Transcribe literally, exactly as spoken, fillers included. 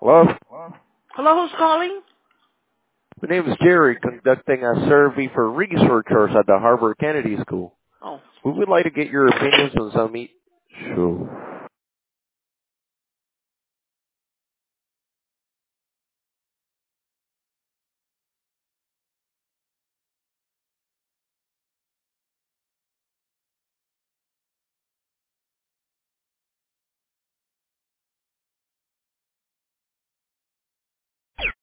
Hello? Hello, who's calling? My name is Jerry, conducting a survey for researchers at the Harvard Kennedy School. Oh. We would like to get your opinions on some... E- sure.